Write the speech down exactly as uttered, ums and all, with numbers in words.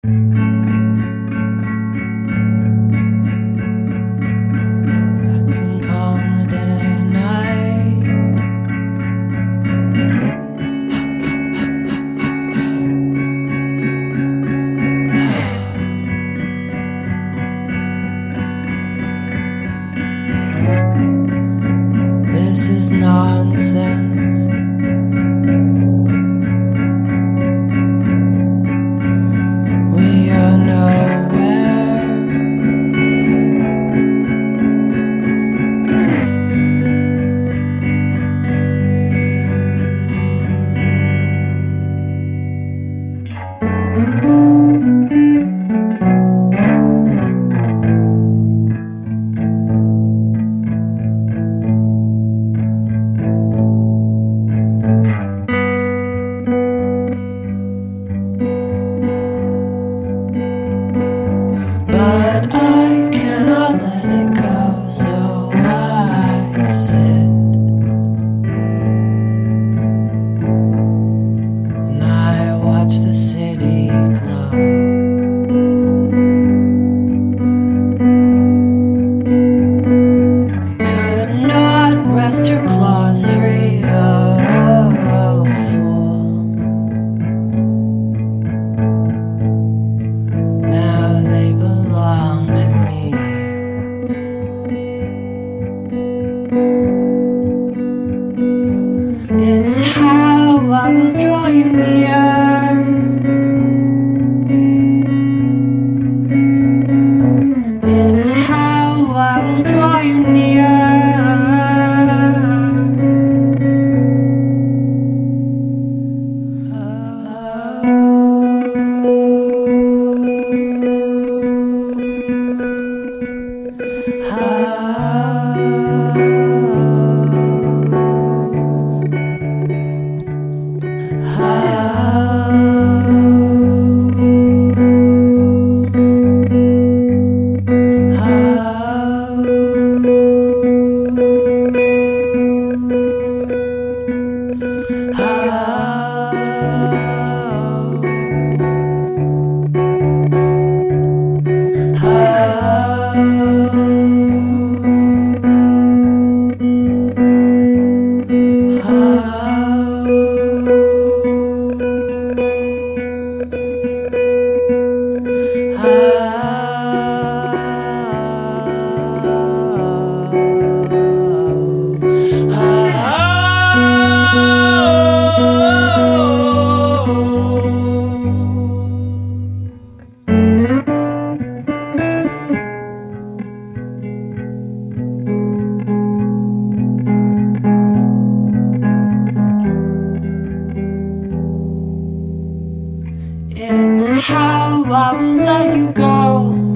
Hudson call in the dead of night. This is nonsense. We are nowhere. But I cannot let it go, so I sit and I watch the city glow. Could not wrest your claws free, oh, fool. Now they belong to me. It's how I will draw you near. It's how I will draw you near. It's how I will let you go.